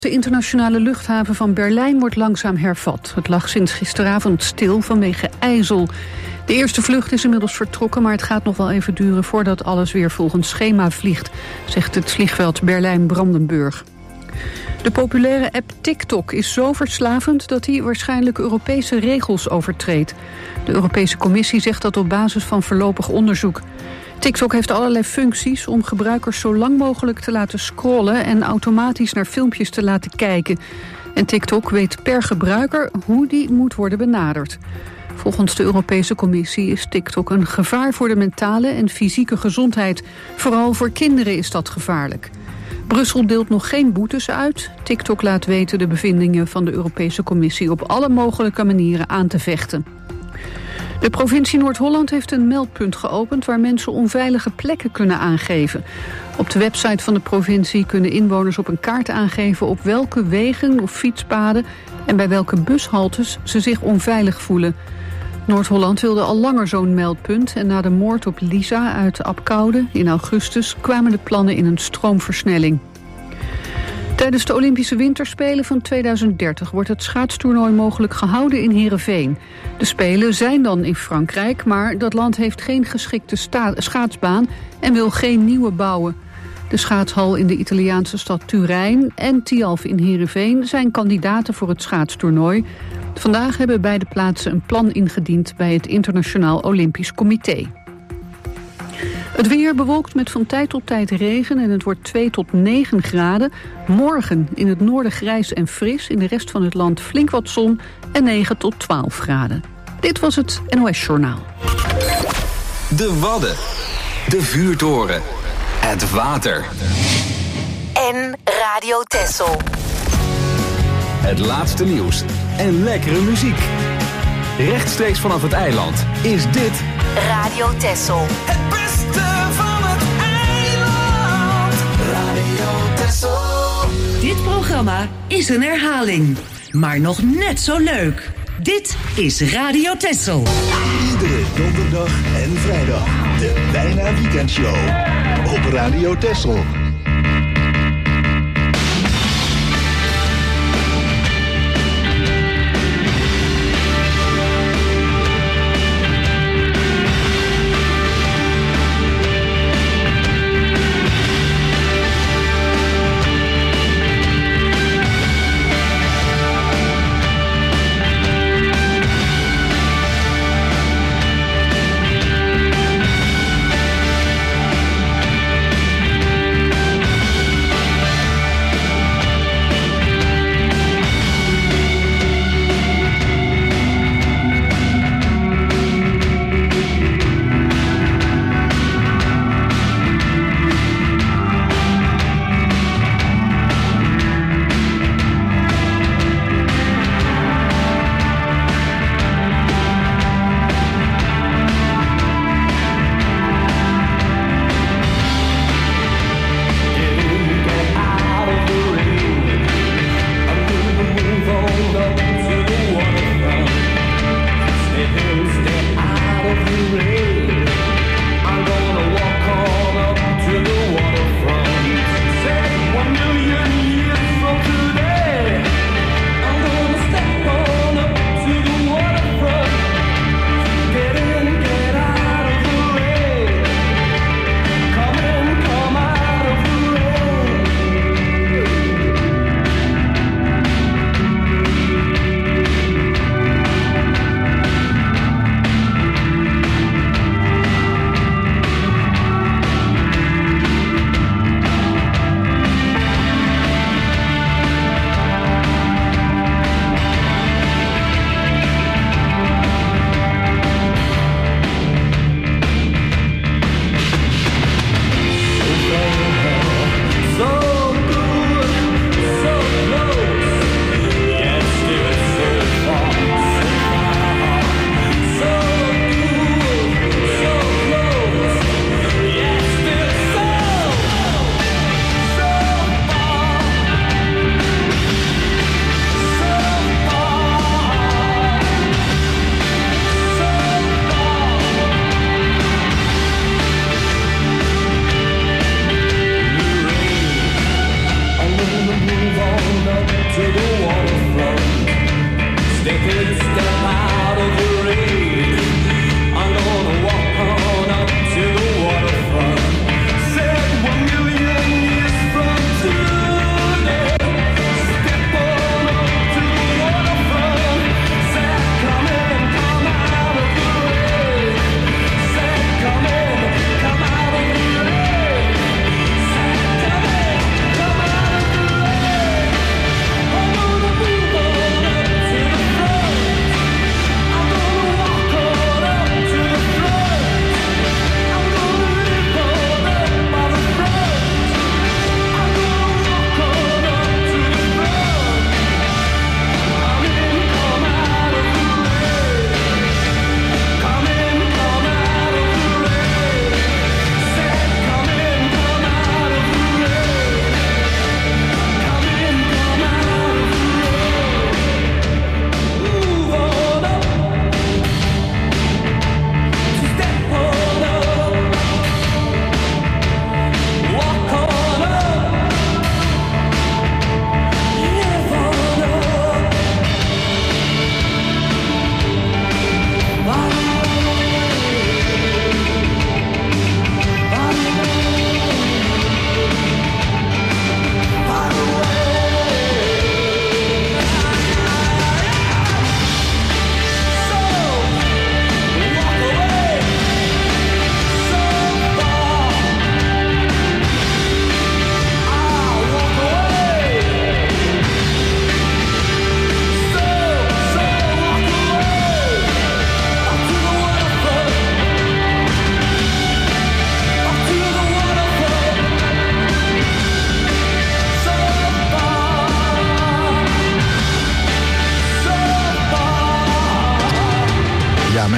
De internationale luchthaven van Berlijn wordt langzaam hervat. Het lag sinds gisteravond stil vanwege ijzel. De eerste vlucht is inmiddels vertrokken, maar het gaat nog wel even duren voordat alles weer volgens schema vliegt, zegt het vliegveld Berlijn-Brandenburg. De populaire app TikTok is zo verslavend dat hij waarschijnlijk Europese regels overtreedt. De Europese Commissie zegt dat op basis van voorlopig onderzoek. TikTok heeft allerlei functies om gebruikers zo lang mogelijk te laten scrollen en automatisch naar filmpjes te laten kijken. En TikTok weet per gebruiker hoe die moet worden benaderd. Volgens de Europese Commissie is TikTok een gevaar voor de mentale en fysieke gezondheid. Vooral voor kinderen is dat gevaarlijk. Brussel deelt nog geen boetes uit. TikTok laat weten de bevindingen van de Europese Commissie op alle mogelijke manieren aan te vechten. De provincie Noord-Holland heeft een meldpunt geopend waar mensen onveilige plekken kunnen aangeven. Op de website van de provincie kunnen inwoners op een kaart aangeven op welke wegen of fietspaden en bij welke bushaltes ze zich onveilig voelen. Noord-Holland wilde al langer zo'n meldpunt en na de moord op Lisa uit Abcoude in augustus kwamen de plannen in een stroomversnelling. Tijdens de Olympische Winterspelen van 2030 wordt het schaatstoernooi mogelijk gehouden in Heerenveen. De Spelen zijn dan in Frankrijk, maar dat land heeft geen geschikte schaatsbaan en wil geen nieuwe bouwen. De schaatshal in de Italiaanse stad Turijn en Tialf in Heerenveen zijn kandidaten voor het schaatstoernooi. Vandaag hebben beide plaatsen een plan ingediend bij het Internationaal Olympisch Comité. Het weer bewolkt met van tijd tot tijd regen en het wordt 2 tot 9 graden. Morgen in het noorden grijs en fris, in de rest van het land flink wat zon en 9 tot 12 graden. Dit was het NOS Journaal. De Wadden, de vuurtoren, het water. En Radio Texel. Het laatste nieuws en lekkere muziek. Rechtstreeks vanaf het eiland is dit Radio Texel. Het beste van het eiland. Radio Texel. Dit programma is een herhaling, maar nog net zo leuk. Dit is Radio Texel. Iedere donderdag en vrijdag de Bijna Weekendshow op Radio Texel.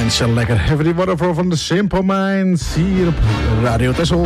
Minds. Lekker heavy waterfall van de Simple Minds. Hier op Radio Texel.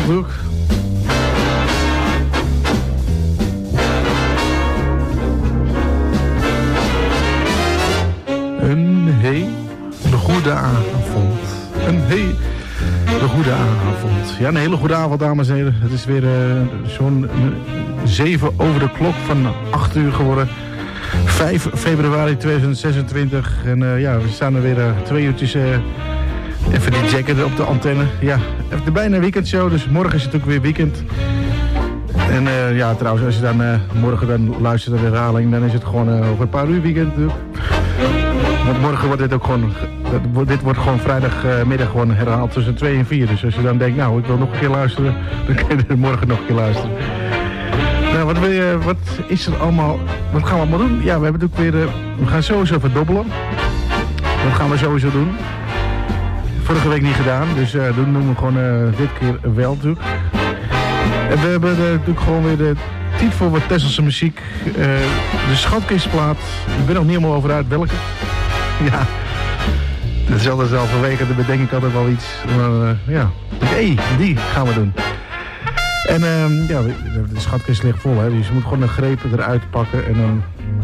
Een hele goede avond. Een hele goede avond. Ja, een hele goede avond, dames en heren. Het is weer zo'n 7 over de klok van 8 uur geworden. 5 februari 2026. En ja, we staan er weer 2 uurtjes even die jacken op de antenne. Ja, even bijna weekendshow, dus morgen is het ook weer weekend. En ja, trouwens, als je dan morgen dan luistert naar de herhaling, dan is het gewoon over een paar uur weekend. Want morgen wordt dit ook gewoon, dit wordt gewoon vrijdagmiddag gewoon herhaald tussen 2 en 4. Dus als je dan denkt, nou, ik wil nog een keer luisteren, dan kun je morgen nog een keer luisteren. Nou, wat is er allemaal, wat gaan we allemaal doen? Ja, we hebben natuurlijk weer, we gaan sowieso verdobbelen. Dat gaan we sowieso doen. Vorige week niet gedaan, dus doen we gewoon dit keer wel natuurlijk. En we hebben natuurlijk gewoon weer de tijd voor wat Tesselse muziek. De schatkistplaat. Ik ben nog niet helemaal over uit welke. Ja, dat is altijd zelf vanwege, daar bedenk ik altijd wel iets. Maar ja, die gaan we doen. En ja, de schatkist ligt vol, hè, dus je moet gewoon een greep eruit pakken. En dan,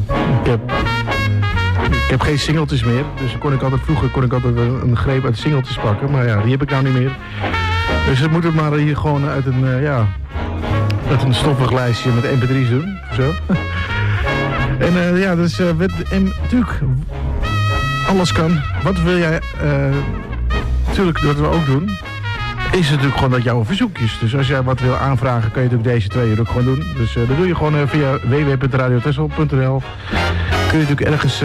ik heb geen singeltjes meer, dus vroeger kon ik altijd een greep uit singeltjes pakken. Maar ja, die heb ik nou niet meer. Dus we moeten maar hier gewoon uit een stoffig lijstje met mp3's doen, zo. En ja, dus natuurlijk, alles kan. Wat wil jij, natuurlijk, wat we ook doen, is natuurlijk gewoon dat jouw verzoekjes. Dus als jij wat wil aanvragen, kan je natuurlijk deze 2 uur ook gewoon doen. Dus dat doe je gewoon via www.radiotessel.nl. Kun je natuurlijk ergens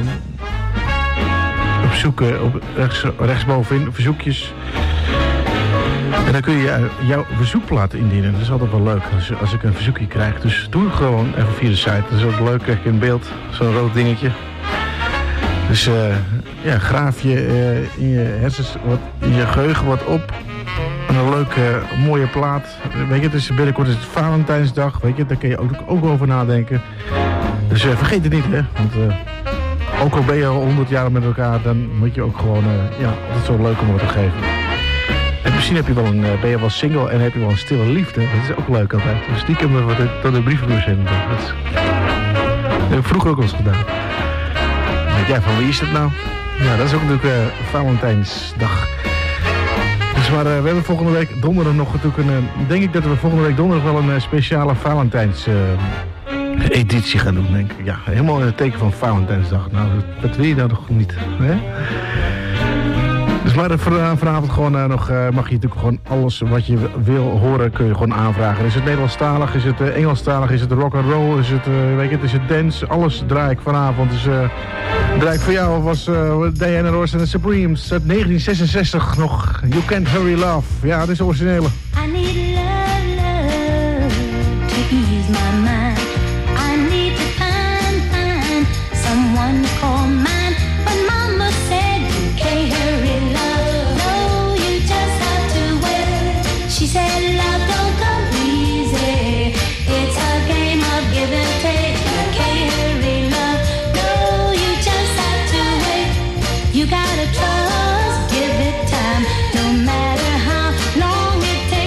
opzoeken, rechtsbovenin, verzoekjes. En dan kun je jouw verzoekplaat indienen. Dat is altijd wel leuk als ik een verzoekje krijg. Dus doe het gewoon even via de site. Dat is ook leuk, krijg je in beeld. Zo'n rood dingetje. Dus ja, graaf je in je hersens, in je geheugen wat op. En een leuke, mooie plaat. Weet je, dus binnenkort is het Valentijnsdag. Weet je, daar kun je ook over nadenken. Dus vergeet het niet, hè. Want ook al ben je al 100 jaar met elkaar, dan moet je ook gewoon, ja, altijd zo leuk om wat te geven. En misschien heb je wel ben je wel single en heb je wel een stille liefde. Dat is ook leuk altijd. Dus die kunnen we tot de brievenbus in. Dat heb ik vroeger ook al eens gedaan. Weet jij van wie is het nou? Ja, dat is ook natuurlijk Valentijnsdag. Dus maar we hebben volgende week donderdag nog natuurlijk denk ik dat we volgende week donderdag wel een speciale Valentijns editie gaan doen, denk ik. Ja, helemaal in het teken van Valentijnsdag. Nou, dat wil je nou nog niet, hè? Dus maar vanavond gewoon nog mag je natuurlijk gewoon alles wat je wil horen, kun je gewoon aanvragen. Is het Nederlandstalig, is het Engelstalig, is het rock and roll, is het, weet je, is het dance, alles draai ik vanavond. Dus draai ik voor jou was Diana Ross en de Supremes uit 1966 nog. You Can't Hurry Love. Ja, dat is de originele. I need love to ease my mind. I need to find someone to call mine. But mama said you can't hurry love. No, you just have to wait. She said love don't come easy. It's a game of give and take. You can't hurry love. No, you just have to wait. You gotta trust, give it time. No matter how long it takes.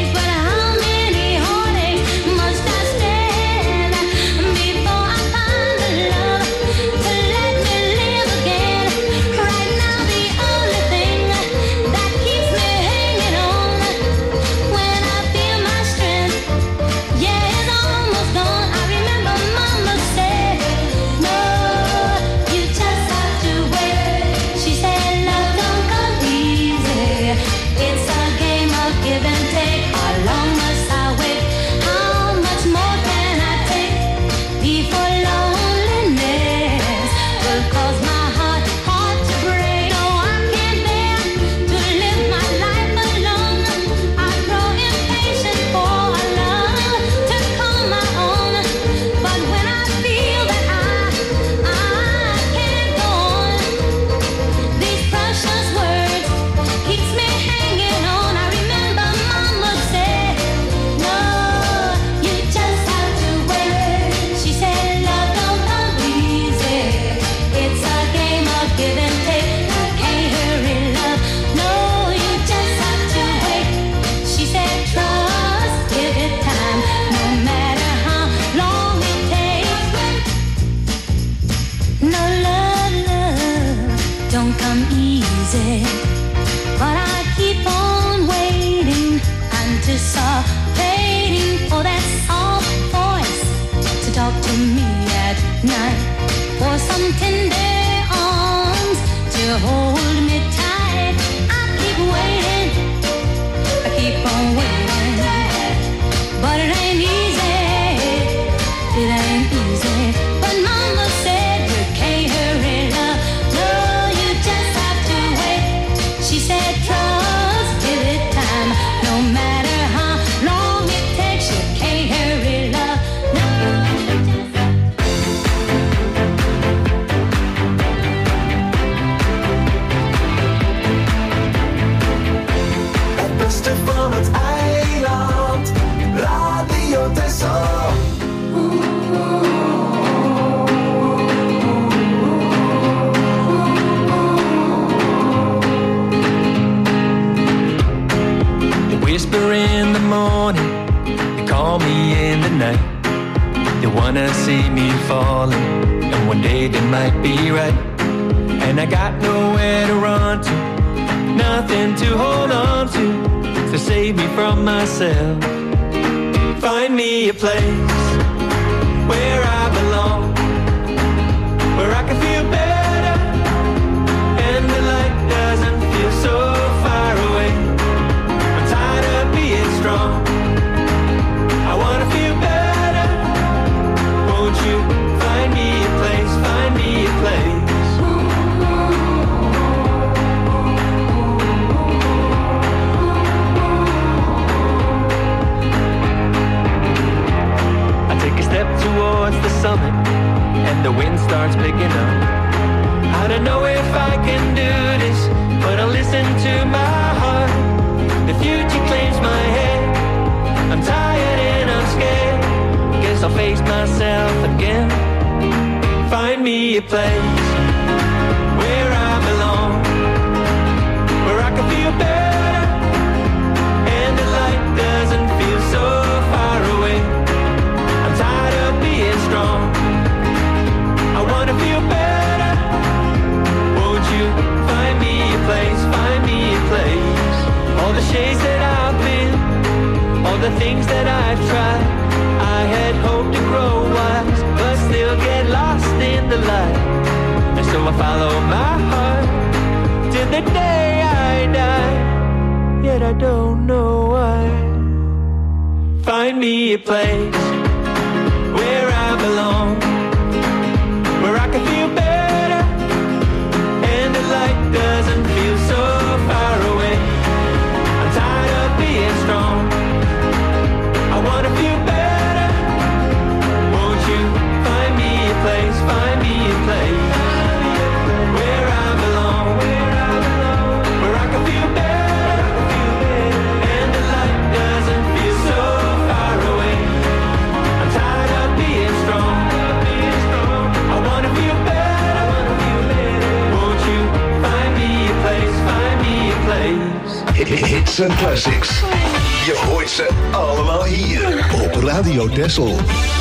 Oh, that soft voice to talk to me at night. For some tender arms to hold me tight. I keep waiting, I keep on waiting, but it ain't easy, it ain't easy. But Mama said you can't hurry love, no, you just have to wait. She said trust, give it time, no matter how long it takes, you can't hurry love, no, Het beste van het eiland, Radio Texel. They whisper in the morning, they call me in the night. They wanna see me falling, and one day they might be right. And I got nowhere to run to, nothing to hold on to save me from myself. Find me a place where I belong, where I can feel better, and the light doesn't feel so far away. I'm tired of being strong, I wanna feel better. Won't you find me a place, find me a place. Step towards the summit and the wind starts picking up. I don't know if I can do this, but I'll listen to my heart. The future claims my head, I'm tired and I'm scared. Guess I'll face myself again. Find me a place where I belong, where I can feel better, and the light doesn't feel so far away. Tired of being strong, I wanna feel better. Won't you find me a place, find me a place. All the shades that I've been, all the things that I've tried. I had hoped to grow wise, but still get lost in the light. And so I follow my heart till the day I die. Yet I don't know why. Find me a place where I belong, where I can feel better, and the light doesn't feel so far away. I'm tired of being strong, I wanna feel better. Won't you find me a place, find me a place, where I belong, where I can feel better, and the light doesn't feel so far away. I'm tired of being strong, I wanna feel better. Won't you find me a place, find me a place. Hits en classics. Je hoort ze allemaal hier op Radio Texel.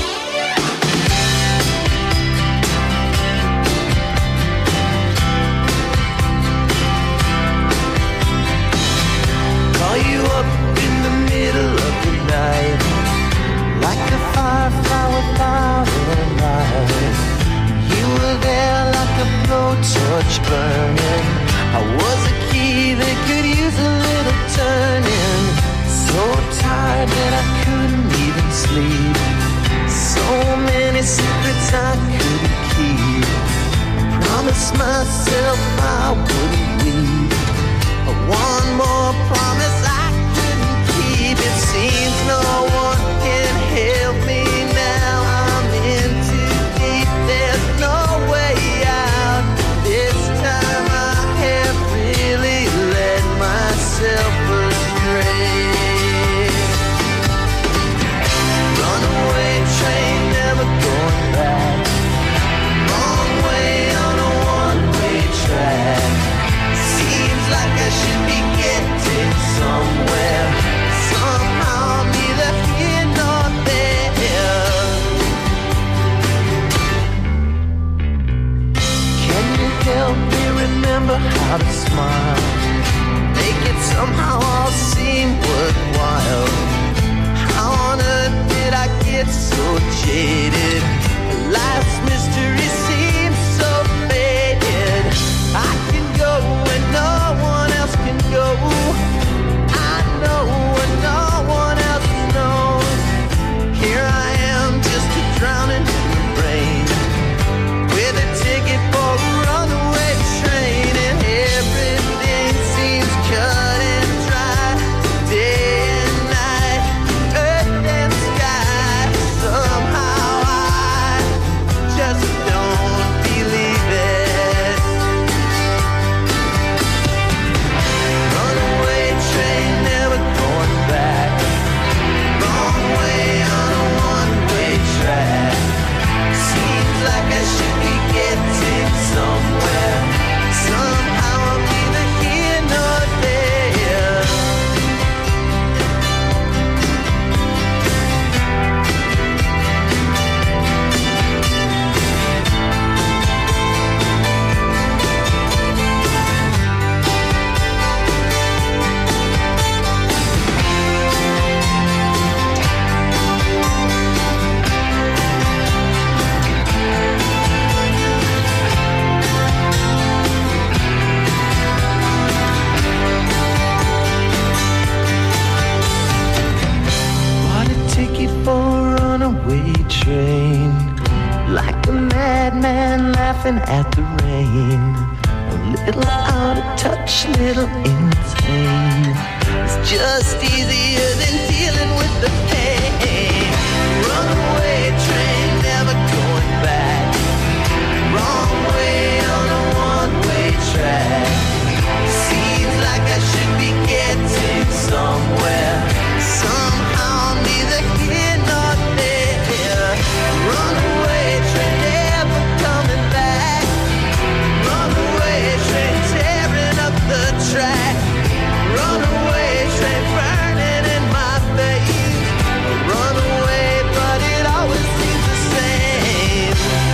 Call you up in the middle of the night, like a firefly without a light. You were there like a blowtorch burning. I was a key that could use a little turning. So tired that I couldn't even sleep. So many secrets I couldn't keep. Promised myself I wouldn't weep. One more promise I couldn't keep. It seems no one can help me now. I'm in too deep, there's no way out. This time I have really let myself astray. Runaway train, never going back. Wrong way on a one-way track. man laughing at the rain. A little out of touch, little insane. It's just easier than dealing with the pain. Runaway train, never going back. Wrong way on a one-way track. Seems like I should be getting somewhere. Somehow neither here nor there. Runaway train, never coming back. Runaway train, tearing up the track. Runaway train, burning in my face. Runaway, but it always seems the same.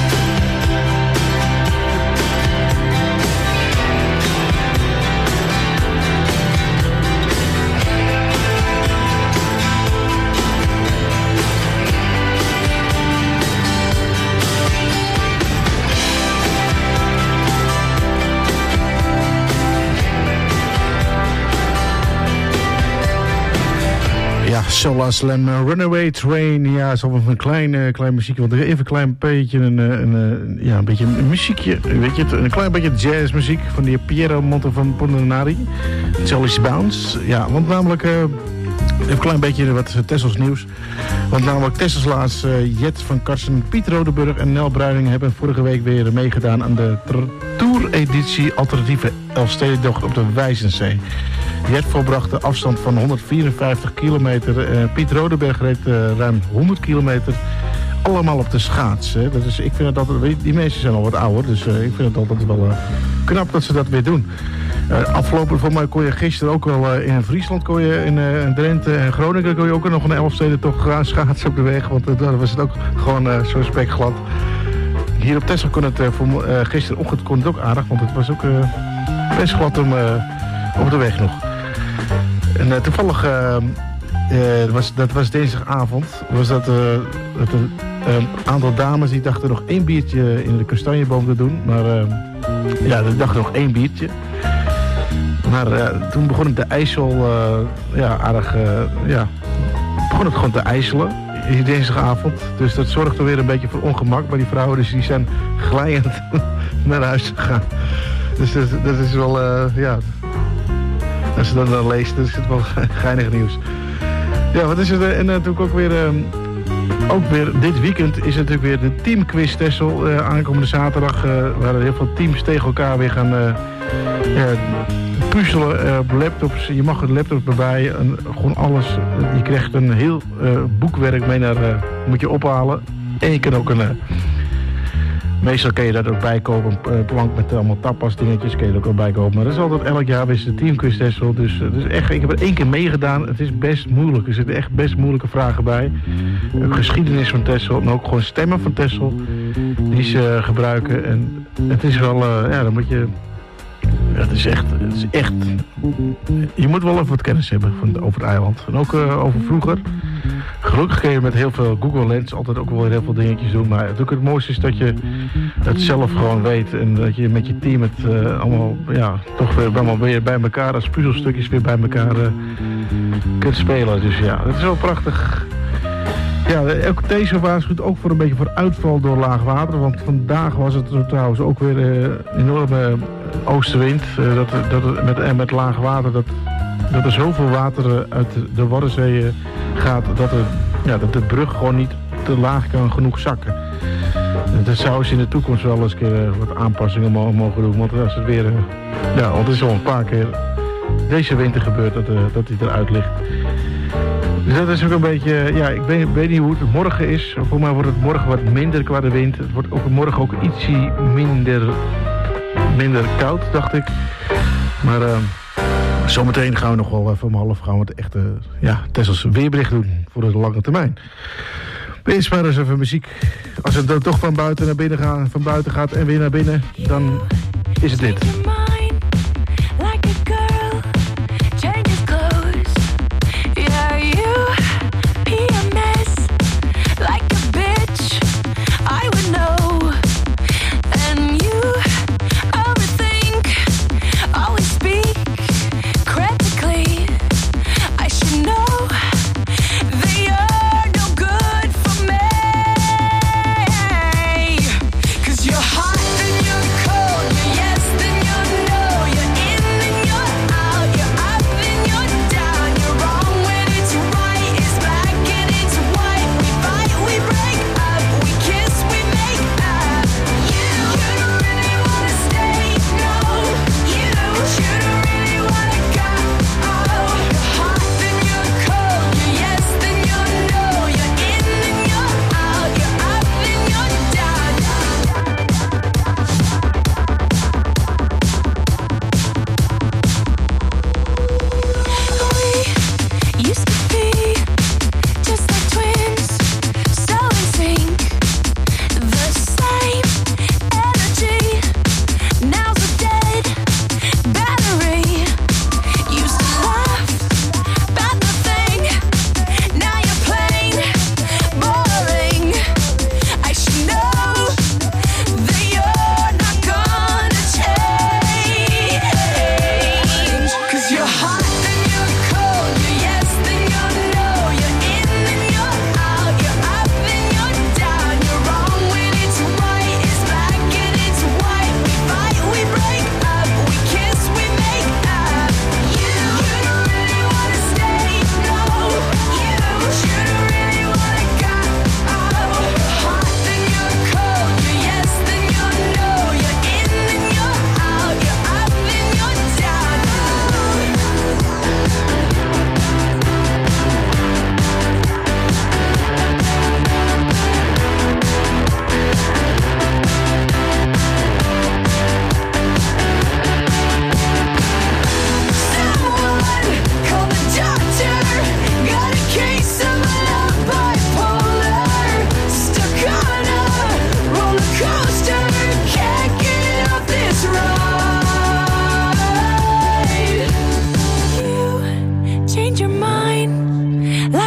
Ja, Solar Slam, Runaway Train. Ja, is al een klein muziekje. Want even een klein beetje een beetje een muziekje. Weet je het? Een klein beetje jazzmuziek van die Piero Montefontinari. Charlie's Bounce. Ja, want namelijk even een klein beetje wat Tessels nieuws. Want namelijk Tessels laatst Jet van Karsen, Piet Rodeburg en Nel Bruining hebben vorige week weer meegedaan aan de Tour-editie Alternatieve Elfstedentocht op de Wijzenzee. Jet volbracht de afstand van 154 kilometer. Piet Rodeberg reed ruim 100 kilometer. Allemaal op de schaats. Hè. Dat is, ik vind het altijd, die mensen zijn al wat ouder. Dus ik vind het altijd wel knap dat ze dat weer doen. Afgelopen voor mij kon je gisteren ook wel in Friesland, kon je in Drenthe en Groningen kon je ook nog een Elfstedentocht gaan schaatsen op de weg. Want daar was het ook gewoon zo spekglad. Hier op Texel kon het gisterochtend kon het ook aardig. Want het was ook best glad op de weg nog. En toevallig, dat was dinsdagavond, was dat een aantal dames die dachten nog 1 biertje in de kastanjeboom te doen. Maar die dachten nog 1 biertje. Maar toen begon het de IJssel begon het gewoon te ijselen. Hier dinsdagavond. Dus dat zorgde weer een beetje voor ongemak bij die vrouwen. Dus die zijn glijend naar huis gegaan. Dus dat is wel, als je dat dan leest, dan is het wel geinig nieuws. Ja, wat is het? En natuurlijk ook weer dit weekend is het natuurlijk weer de teamquiz Texel. Aankomende zaterdag waar heel veel teams tegen elkaar weer gaan puzzelen op laptops. Je mag de laptop erbij en gewoon alles. Je krijgt een heel boekwerk mee moet je ophalen. En je kan ook meestal kun je dat ook bijkopen, een plank met allemaal tapas dingetjes kun je er ook wel bijkopen. Maar dat is altijd elk jaar weer de teamquiz Texel. Dus echt, ik heb er 1 keer meegedaan. Het is best moeilijk. Er zitten echt best moeilijke vragen bij. Geschiedenis van Texel en ook gewoon stemmen van Texel die ze gebruiken. En het is wel, dan moet je... Het is echt... Je moet wel even wat kennis hebben over het eiland. En ook over vroeger. Gelukkig kun je met heel veel Google Lens altijd ook wel heel veel dingetjes doen. Maar het mooiste is dat je het zelf gewoon weet. En dat je met je team het allemaal, toch weer bij elkaar, als puzzelstukjes weer bij elkaar kunt spelen. Dus ja, het is wel prachtig. Ja, ook deze waarschuwt ook voor een beetje voor uitval door laag water. Want vandaag was het trouwens ook weer enorme oostenwind. Met laag water dat er zoveel water uit de Waddenzee gaat dat de brug gewoon niet te laag kan genoeg zakken. Dat zou ze in de toekomst wel eens een keer wat aanpassingen mogen doen. Want als het weer, want het is al een paar keer deze winter gebeurd dat hij eruit ligt. Dus dat is ook een beetje, ik weet niet hoe het morgen is. Voor mij wordt het morgen wat minder qua de wind. Het wordt ook morgen ook ietsje minder koud, dacht ik. Maar zometeen gaan we nog wel even om 11:30 gaan we het echte Tessels weerbericht doen voor de lange termijn. Eerst maar eens even muziek. Als het dan toch van buiten gaat en weer naar binnen, dan is het dit. You're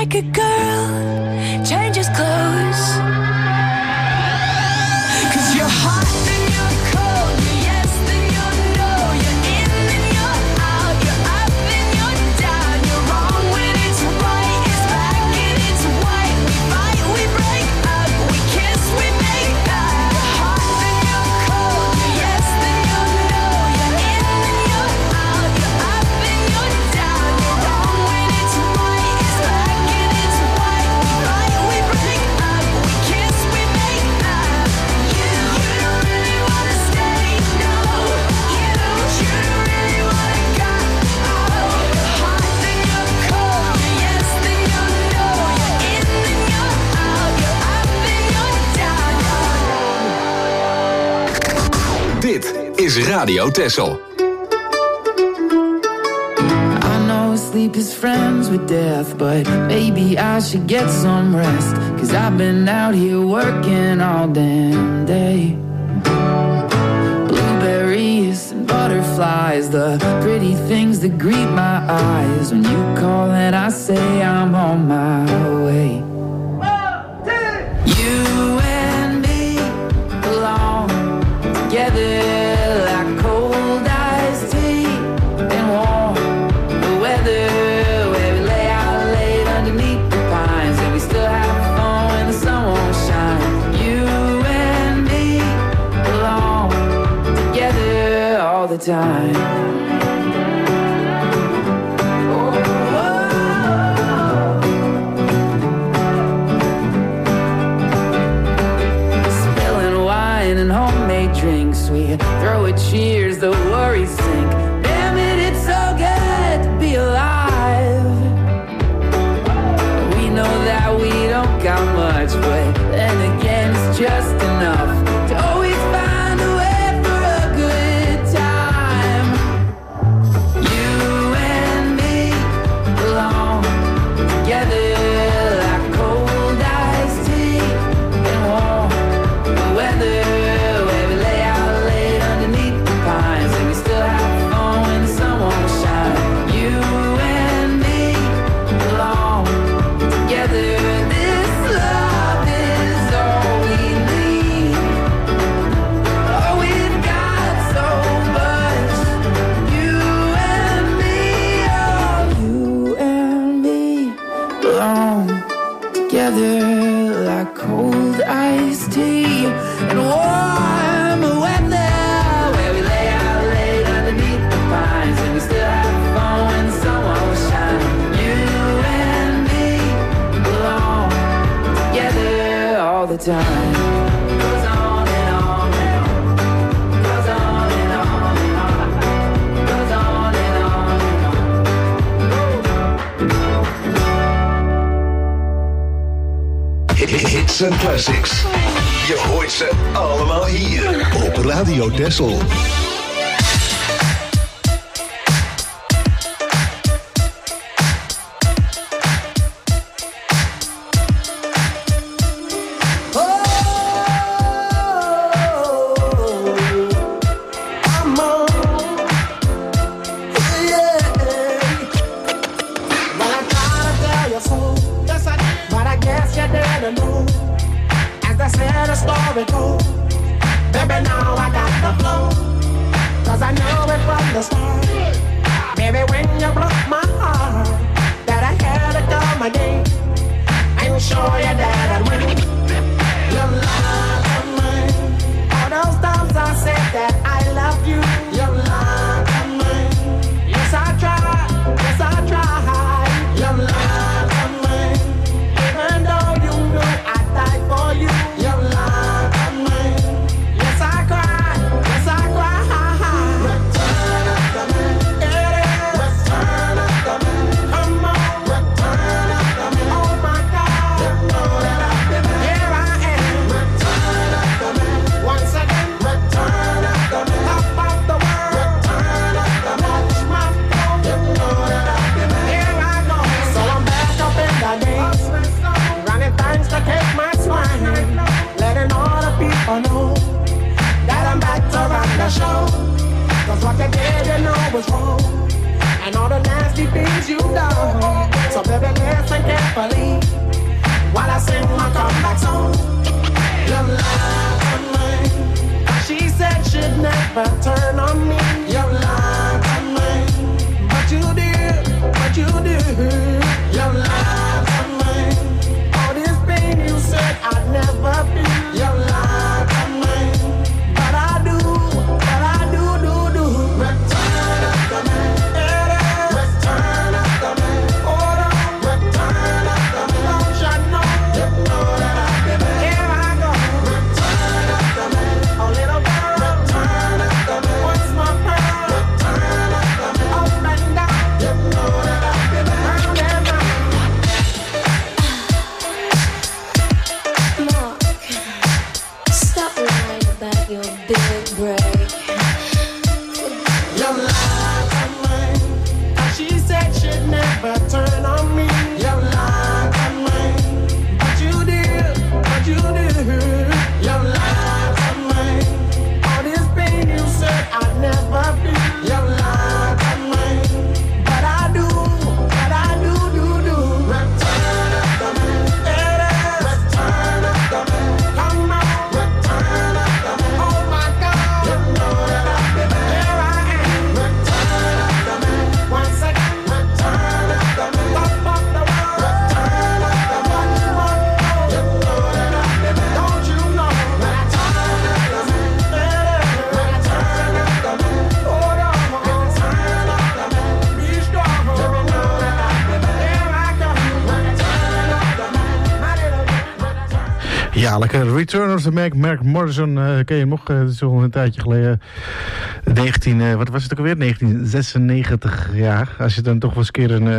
like a girl changes clothes. 'Cause you're hot and you're cold, you're yes and you're no, you're in and you're out, you're up and you're down, you're wrong when it's right, it's black and it's white, we fight, we break up, we kiss, we make up. You're hot and you're cold, you're yes and you're no, you're in and you're out, you're up and you're down, you're wrong when it's right, it's black and it's white, we fight, we break up, we kiss, we make up. You don't really wanna stay, no. You don't really wanna go. You're hot and you're cold, you're yes and you're no, you're in and you're out, you're up and you're down. Dit is Radio Texel. I know sleep is friends with death, but maybe I should get some rest. 'Cause I've been out here working all damn day. Blueberries and butterflies, the pretty things that greet my eyes. When you call and I say I'm on my way. You and me belong together like cold iced tea and warm the weather, where we lay out late underneath the pines and we still have fun when the sun won't shine. You and me belong together all the time. Spilling wine and homemade drinks, we throw a cheers, the worries sink. Damn it, it's so good to be alive. We know that we don't got much, but then again it's just enough to always find a way for a good time. You and me belong together like cold iced tea and warm the weather, where we lay out late underneath the pines and we still have fun when the sun won't shine. You and me belong together. This love is all we need. Oh, we've got so much. You and me, oh, you and me belong together like cold iced tea and warm weather, where we lay out late underneath the pines and we still have fun when the sun won't shine. You and me belong together all the time. Goes on and on and on. Goes on and on and on. Goes on and on and on. Hits en classics. Je hoort ze allemaal hier op Radio Texel. Baby, now I got the flow, 'cause I know it from the start. Baby, when you broke my heart, that I had to come again and show you that I'd win. Your love of mine. All those times I said that I love you. Your love of mine. Yes, I tried. Yes, I tried. Your love of mine. Even though you know I died for you. Your love of mine. Yes, I cried. Yes, I cried. Return of the man. Return of the man. Come on. Return of the man. Oh my God. You know that I've been there. Here I am. Return of the man. Once again. Return of the man. Top of the world. Return of the man. Watch my phone. You know that I've been there. Here I go. So I'm back up in the game. Running things to take my swine. Letting all the people know that I'm back to run the show. 'Cause what you did, you know was wrong. And all the nasty things you done. So So baby, listen carefully while I sing my comeback song. You lied to me. She said she'd never turn on me. You lied to me, but you did, but you did. You lied to me. All this pain you said I'd never feel. You lied to me, but I do, do. Return up the man, return up the man. Hold on, return up the man. Don't you know? You know that I've been there. Here I go. Return up the man, a little girl. Return up the man. What's my pearl? Return up the man. Up and down. You know that I've been there. Round and round. Mark, stop lying about your big break. You lied to me. She said she'd never turn on me. You lied to me, but you did, but you did. You lied to me. All this pain you said I'd never feel. You lied to me, but I do, do. Return up the man, return up the man. Come on, return up the man. Oh my God, you know that I've been there. Here I am. Return up the man. Once again, return up the man. Top of the world. Return up the man. One more. You know that I've been there. Don't you know? Return up the man. Return up the man. Hold on. Return up the man. Be strong. You know that I've been there. Here I come. Return up the man. My little girl. Ja, lekker. Return of the Mac. Mark Morrison, ken je hem nog? Dat is al een tijdje geleden. Wat was het ook alweer? 1996. Ja, als je dan toch wel eens een keer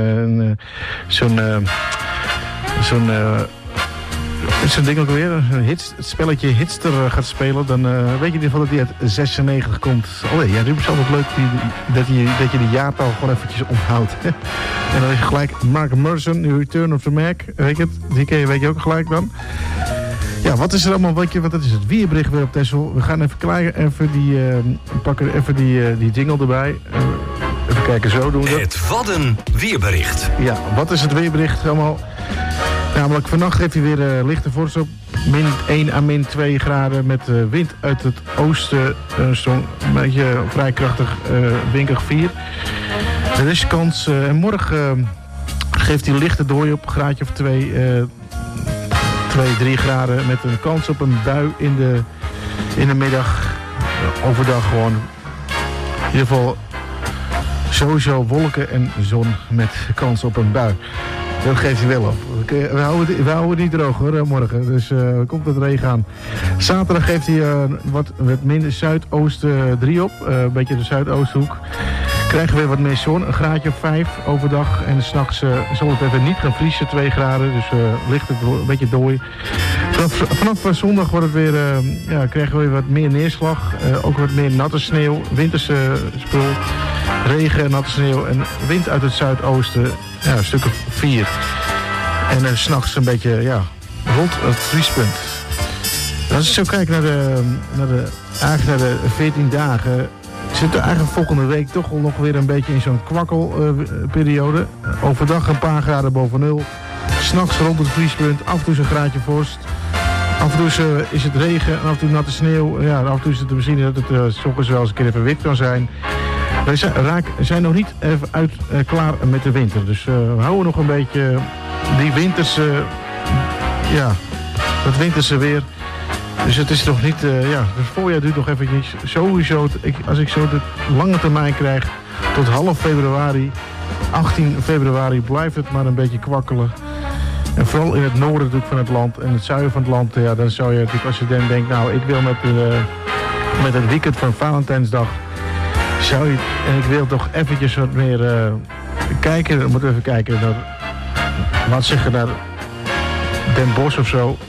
zo'n ding ook weer, het spelletje Hitster gaat spelen, dan weet je in ieder geval dat die uit 96 komt. Oh ja, dit is altijd leuk dat je de jaartal gewoon eventjes onthoudt. En dan heb je gelijk Mark Morrison, Return of the Mac, weet je het? Die weet je ook gelijk dan. Ja, wat is er allemaal, weet je, wat dat is het weerbericht weer op Texel. We gaan even kijken, pakken even die jingle erbij. Even kijken, zo doen we dat. Het Wadden weerbericht. Ja, wat is het weerbericht allemaal? Namelijk vannacht heeft hij weer lichte vorst op. -1 à -2 graden met wind uit het oosten. Zo'n beetje vrij krachtig, windkracht 4. Er is kans. En morgen geeft hij lichte dooi op, een graadje of 2, 3 graden. Met een kans op een bui in de middag. Overdag gewoon. In ieder geval sowieso wolken en zon met kans op een bui. Dat geeft hij wel op. We houden het niet droog hoor, morgen. Dus komt het regen aan. Zaterdag geeft hij wat minder zuidoost 3 op. Een beetje de zuidoosthoek. Krijgen we weer wat meer zon. Een graadje of 5 overdag. En 's nachts zal het even niet gaan vriezen. 2 graden. Dus ligt het een beetje dooi. Vanaf zondag wordt het weer, krijgen we weer wat meer neerslag. Ook wat meer natte sneeuw. Winterse spul. Regen, natte sneeuw. En wind uit het zuidoosten. Ja, een stuk of 4. En 's nachts een beetje, rond het vriespunt. Als ik zo kijk naar de 14 dagen... zitten we eigenlijk volgende week toch al nog weer een beetje in zo'n kwakkelperiode. Overdag een paar graden boven nul. 's Nachts rond het vriespunt. Af en toe een graadje vorst. Af en toe is het regen en af en toe natte sneeuw. Ja, af en toe is het misschien dat het 's ochtends wel eens een keer even wit kan zijn. We zijn nog niet even klaar met de winter. Dus we houden nog een beetje die winterse... dat winterse weer. Dus het is nog niet... het voorjaar duurt nog eventjes. Sowieso, als ik zo de lange termijn krijg... tot half februari, 18 februari... blijft het maar een beetje kwakkelen. En vooral in het noorden natuurlijk van het land... en het zuiden van het land... ja, dan zou je natuurlijk, als je dan denkt... nou, ik wil met het weekend van Valentijnsdag... en ik wil toch eventjes wat meer kijken. Dan moeten we even kijken naar... laat zeggen naar Den Bosch of zo.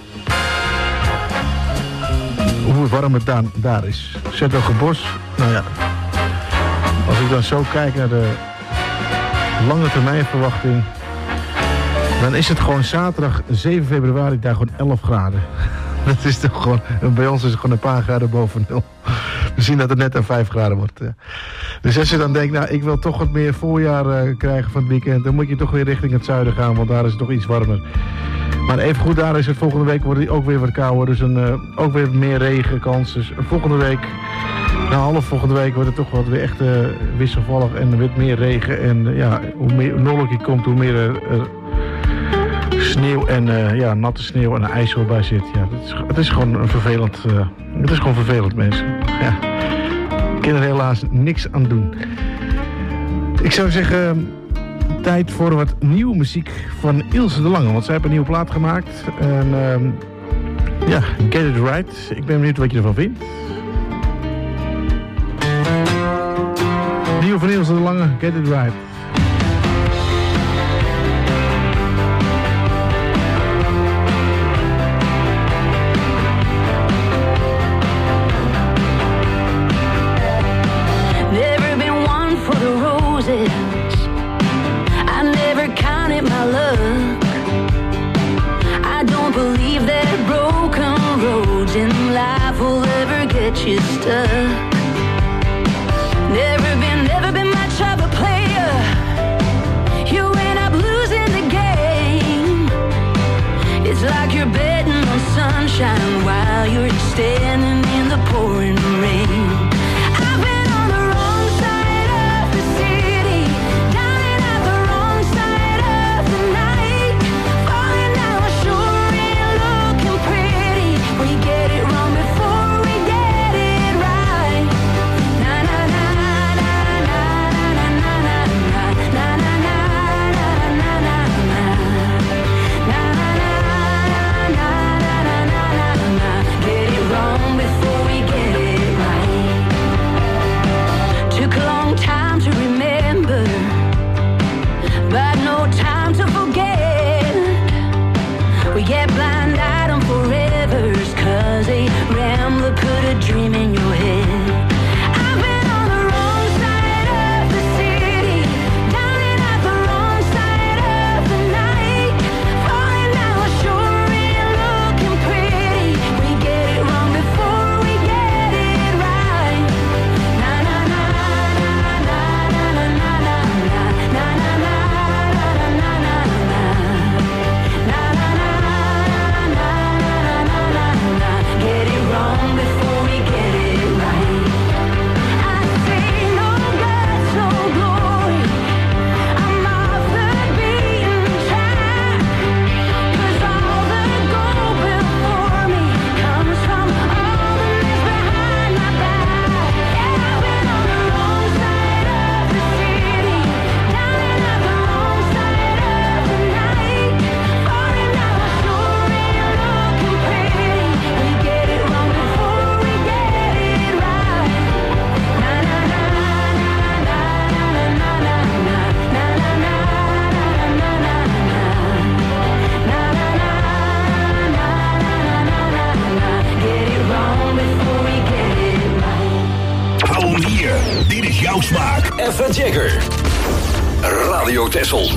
Hoe warm het daar is. Zertogenbosch, nou ja. Als ik dan zo kijk naar de lange termijn verwachting... dan is het gewoon zaterdag 7 februari daar gewoon 11 graden. Dat is toch gewoon... bij ons is het gewoon een paar graden boven nul. We zien dat het net aan 5 graden wordt. Dus als je dan denkt, nou, ik wil toch wat meer voorjaar krijgen van het weekend, dan moet je toch weer richting het zuiden gaan, want daar is het toch iets warmer. Maar even goed, daar is het volgende week wordt het ook weer wat kouder, dus ook weer meer regenkans. Dus volgende week, half volgende week wordt het toch wat weer echt wisselvallig en weer meer regen. En ja, hoe meer noordelijk je komt, hoe meer sneeuw en natte sneeuw en ijs erbij zit. Ja, het is gewoon vervelend. Het is gewoon vervelend, mensen. Ja. Ik kan er helaas niks aan doen. Ik zou zeggen, tijd voor wat nieuwe muziek van Ilse de Lange. Want zij heeft een nieuwe plaat gemaakt. En ja, Get It Right. Ik ben benieuwd wat je ervan vindt. Nieuw van Ilse de Lange, Get It Right. I never counted my luck. I don't believe that broken roads in life will ever get you stuck. Never been much of a player. You end up losing the game. It's like you're betting on sunshine while you're standing in the pouring rain. Dream in your head. I've been on the wrong side of the city, down and out the wrong side of the night, falling down the shore and looking pretty. We get it wrong before we get it right. Na na na na na na na na na na na na na na na na. Get it wrong before. Jouw smaak. Even Jagger. Radio Texel.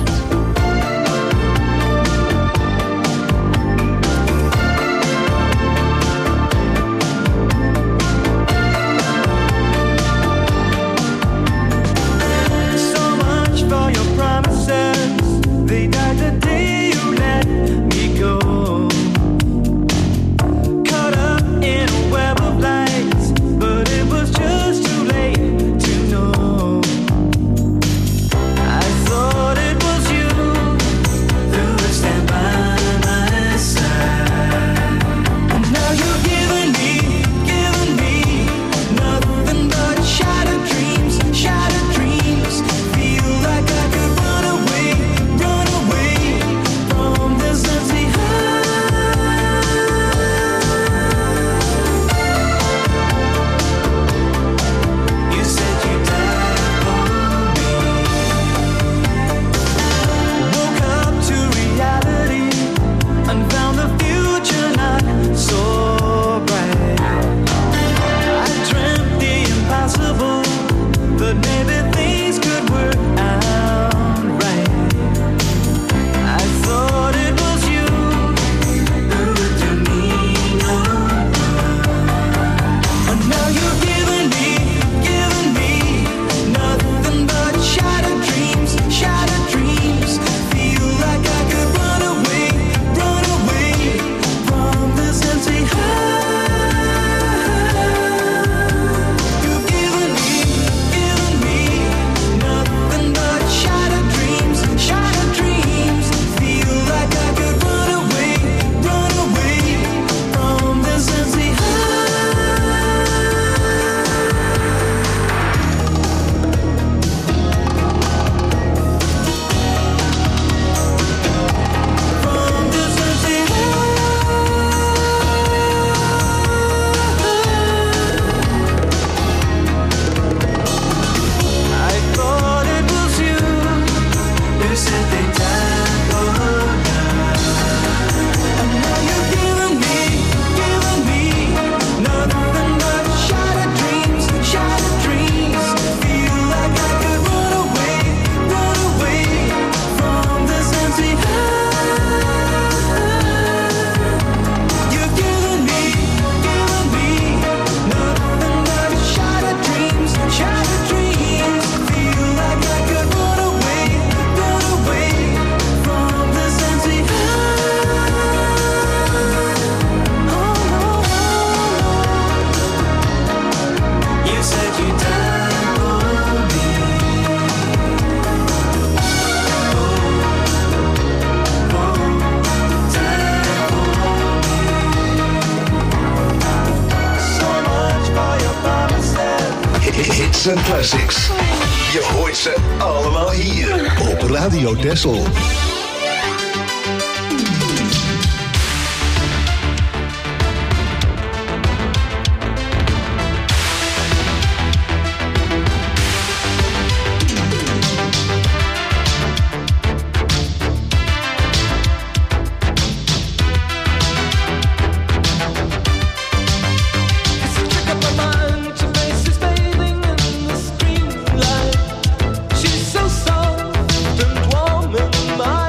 I thought it was you. Hits en classics. Je hoort ze allemaal hier op Radio Texel. She's so soft and warm in my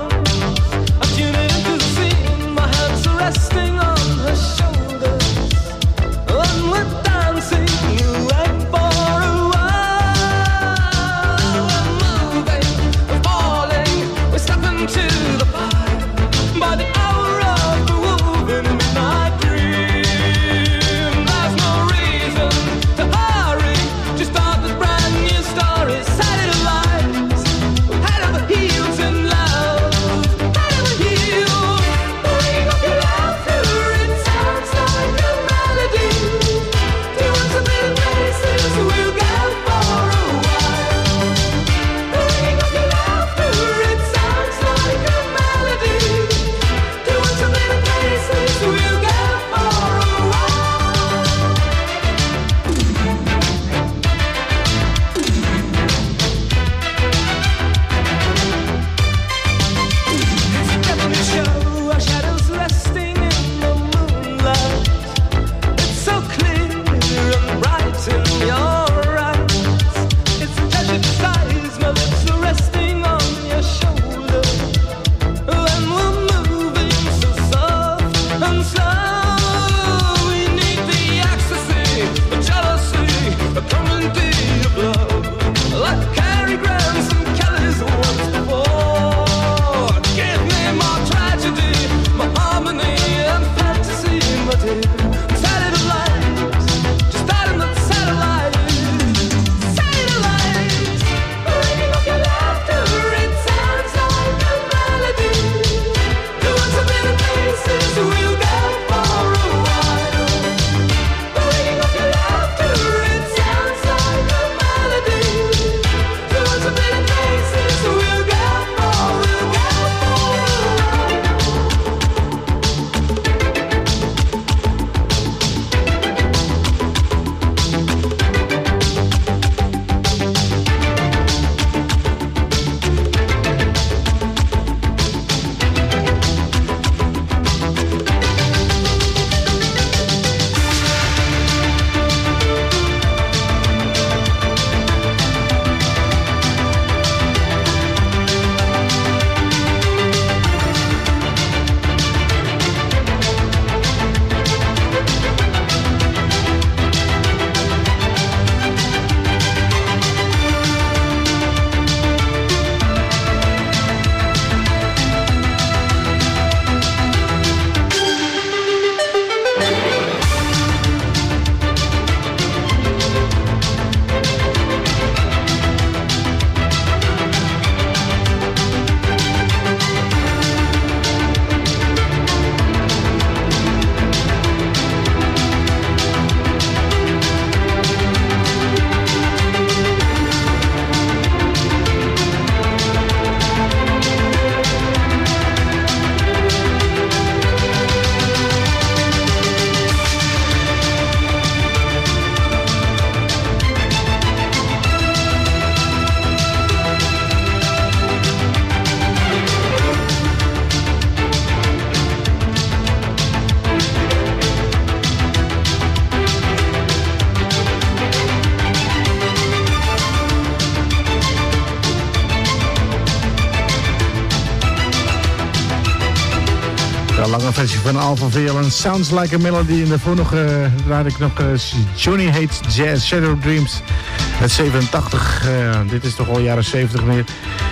De lange versie van Alpha Veil en Sounds Like a Melody. En daarvoor nog raad ik nog Johnny Hates Jazz, Shadow Dreams uit 87. Dit is toch al jaren 70 meer.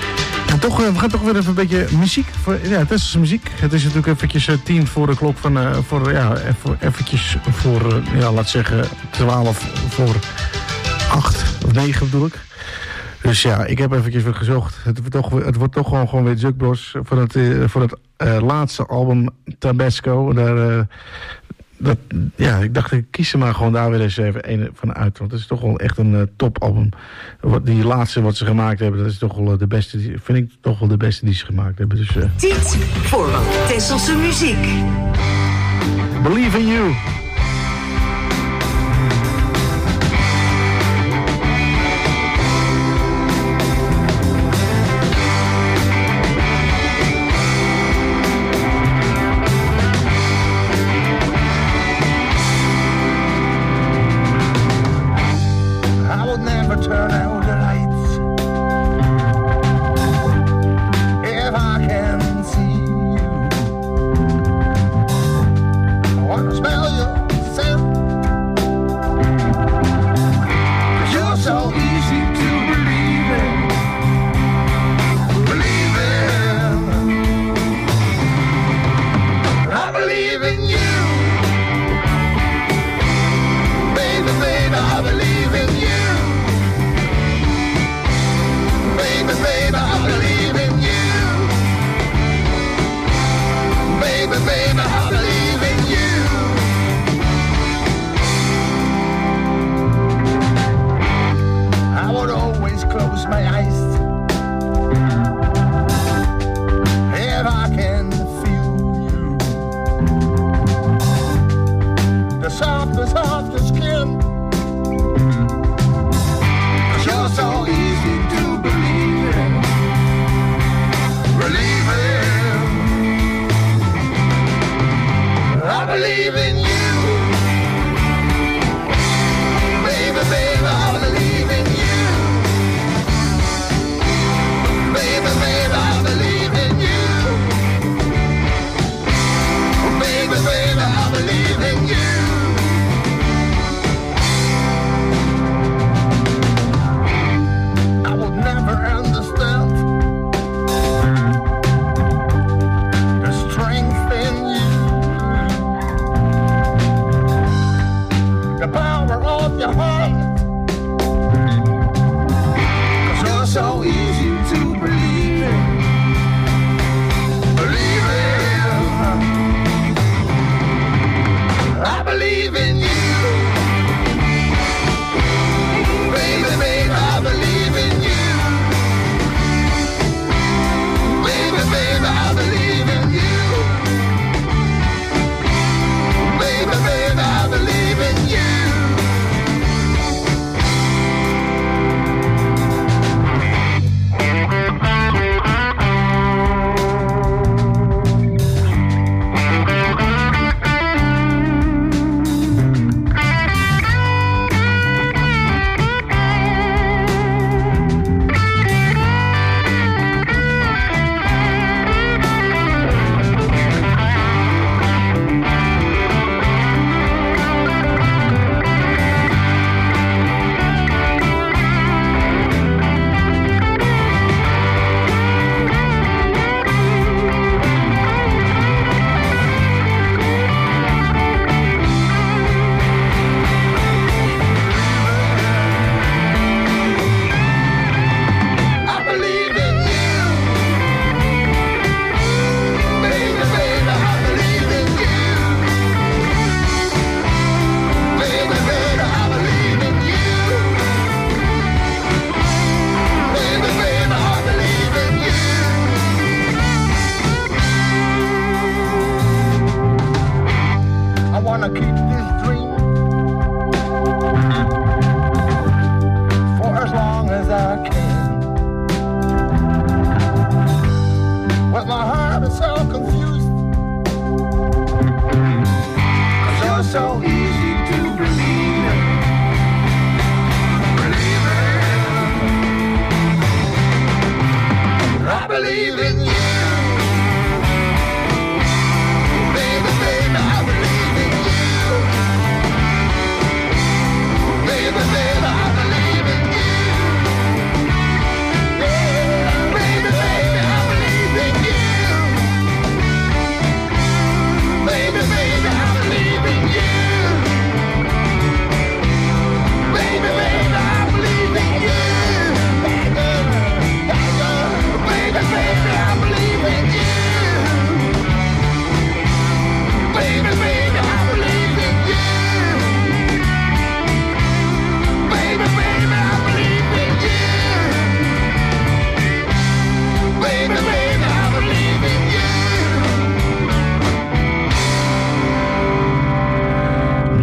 En toch, we gaan toch weer even een beetje muziek. Ja, het is muziek. Het is natuurlijk eventjes 10 voor de klok van, eventjes voor, laat zeggen, 12 voor 8 of 9 bedoel ik. Dus ja, ik heb eventjes weer gezocht. Het wordt toch gewoon weer Zuckbros voor het laatste album Tabasco. Daar ik dacht, ik kies er maar gewoon daar weer eens even een van uit. Want het is toch wel echt een topalbum. Die laatste wat ze gemaakt hebben, dat is toch wel de beste. Vind ik toch wel de beste die ze gemaakt hebben. Dus, Tijd voor wat Tesselse muziek. Believe in You. I would never turn out the lights if I can see you. I want to smell you.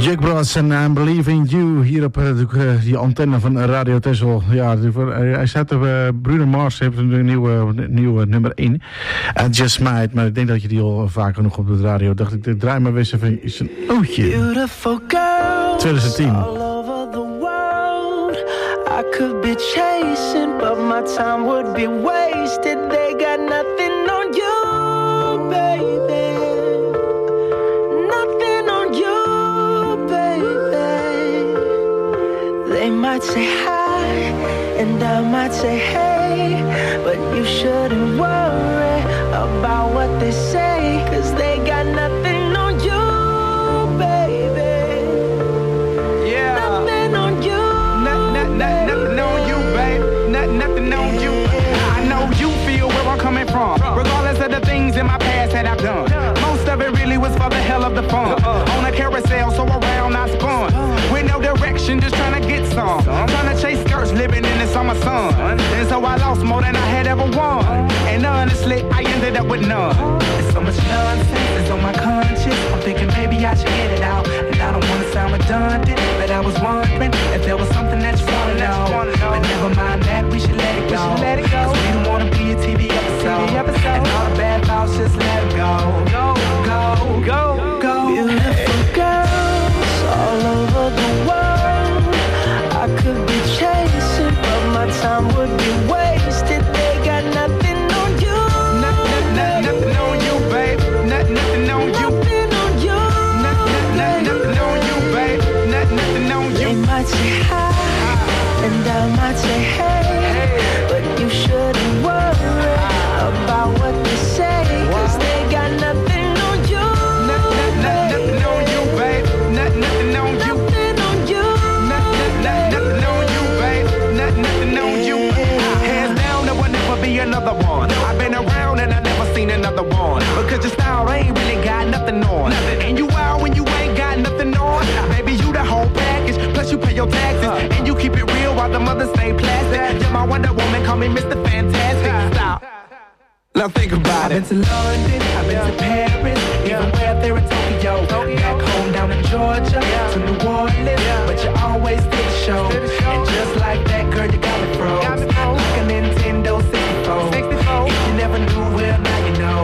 Jack Brass en I'm Believing You hier op die antenne van Radio Texel. Ja, hij staat op Bruno Mars, heeft een nieuwe nummer 1. Just Might, maar ik denk dat je die al vaker nog op de radio dacht. Ik draai maar weer even is een ootje. 2010. All over the world, I could be chasing, but my time would be wasted. They got nothing on you, baby. They might say hi, and I might say hey, but you shouldn't worry about what they say, 'cause they got nothing on you, baby. Yeah. Nothing on you. Nothing on you, babe. Nothing on you. I know you feel where I'm coming from, regardless of the things in my past that I've done. Most of it really was for the hell of the fun. On a carousel, so around I spun. With no direction, just trying to get some. Trying to chase skirts, living in the summer sun. And so I lost more than I had ever won. And honestly, I ended up with none. There's so much nonsense that's on my conscience. I'm thinking maybe I should get it out. And I don't want to sound redundant, but I was wondering if there was something that you want to know. But never mind that, we should let it go. 'Cause we don't want to be a TV episode. And all the bad thoughts, just let it go. Go, go, go, go. Beautiful girls all over the world. I could be chasing, but my time would be wasted. They got nothing on you. Nothing on you, babe. Nothing on you. Nothing on you. Nothing on you, babe. Nothing on you. They might say hi, and I might say hey, but you shouldn't worry about what they say, 'cause they got nothing on you. Nothing on you, babe. Nothing on you. Nothing on you. Nothing on you, babe. Nothing on you. Hands down, there will never be another one. I've been around and I never seen another one. Because your style ain't really got nothing on. And you out when you ain't got nothing on. Baby, you the whole package. Plus you pay your taxes. And you keep it real while the mothers stay plastic. You're my Wonder Woman, call me Mr. Fantastic. Stop. Now think about it. I've been to London, I've been to Paris, even where there in Tokyo. Back home down in Georgia, to New Orleans, but you always did the show. And just like that, girl, you got me froze. Like a Nintendo 64. If you never knew, well, now you know.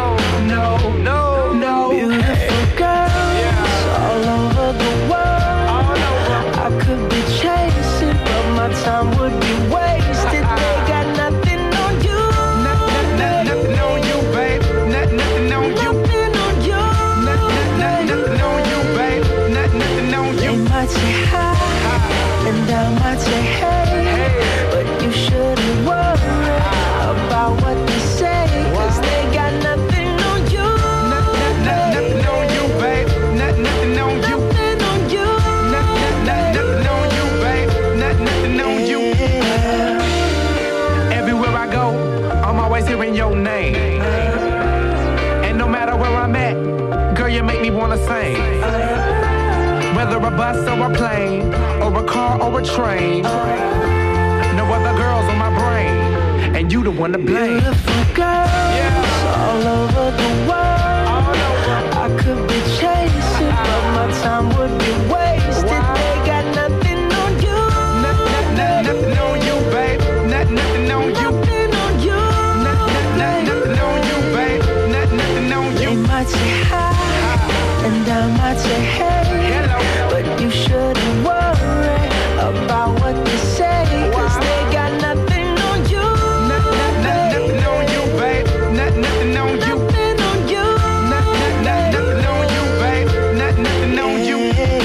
No. Beautiful girls all over the world. I could be chasing, but my time would be wasted. They got nothing on you. Nothing on you, babe. Nothing on you. Nothing on you. Nothing on you, babe. Nothing on you. They might say hi, and I might say hey, but you shouldn't worry about what they say, 'cause they got nothing on you. Nothing on you, babe. Nothing on you. Nothing on you. Nothing on you, babe. Nothing on you. Everywhere I go, I'm always hearing your name. And no matter where I'm at, girl, you make me wanna sing. Whether a bus or a plane, or a car or a train, no other girls on my brain, and you the one to blame. Beautiful girls all over the world. I could be chasing, but my time would be wasted. They got nothing on you. Nothing on you, babe. Nothing on you. Nothing on you. Nothing on you, babe. Nothing on you. They might say hi, and I might say hey, but you shouldn't worry about what they say, 'cause they got nothing on you. Nothing on you, babe. Nothing on you. Nothing on you. Nothing on you, babe. Nothing on you.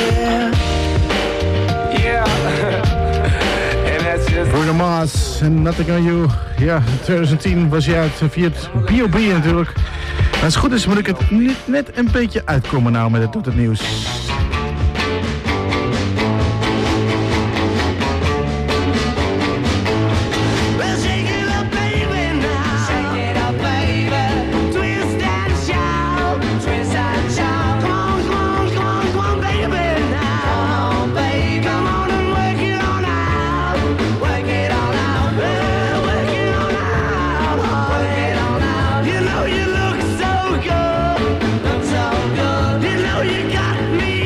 Yeah. And that's just Bruno Mars en Nothing on You. Ja, 2010 was hij uit via het B.O.B. natuurlijk. En als het goed is moet ik het net een beetje uitkomen nou met het Doet het Nieuws. You know you look so good, you know you got me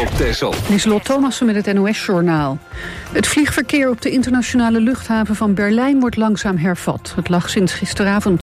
op Texel. Lieselot Thomassen met het NOS-journaal. Het vliegverkeer op de internationale luchthaven van Berlijn wordt langzaam hervat. Het lag sinds gisteravond